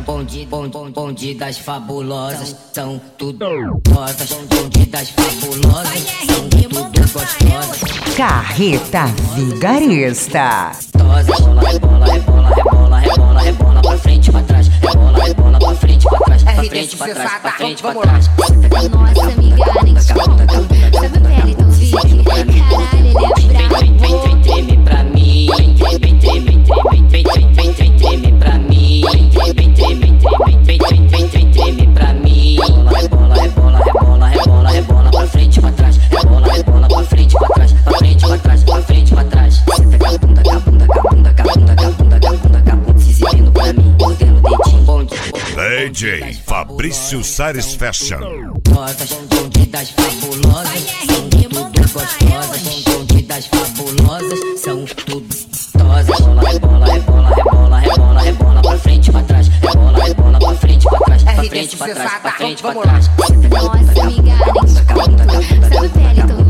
Bonde das fabulosas, são tudo rosas. Bonde das fabulosas, são tudo gostosas. Carreta Vigarista. Rebola, rebola, rebola, rebola, rebola, rebola pra frente, pra trás. Rebola, rebola pra frente, pra trás. Pra frente, pra trás, pra frente, pra trás. Nossa amiga, nem te conto. Sabe o Peliton Vick? Caralho, ele é brabo. Vem treme pra mim. Vem treme pra mim. Vem treme pra mim. Rebola, rebola, rebola, rebola, rebola pra frente, pra trás. Rebola, rebola pra frente, pra trás. Pra frente, pra trás, pra frente, pra trás. Senta com a bunda, com a bunda, com a bunda, com a bunda, com a bunda, com a bunda, com a bunda, se exibindo pra mim, mordendo o dedinho. DJ Fabrício Sares Fashion. Bonde das fabulosas, são tudo gostosas. Bonde das fabulosas, são tudo gostosas. Rebola, rebola, rebola, rebola, rebola pra frente, pra trás. Rebola, rebola pra frente, pra trás. Pra frente, pra trás, pra frente, pra trás. Nossa amiga, nem te conto. Sabe o Peliton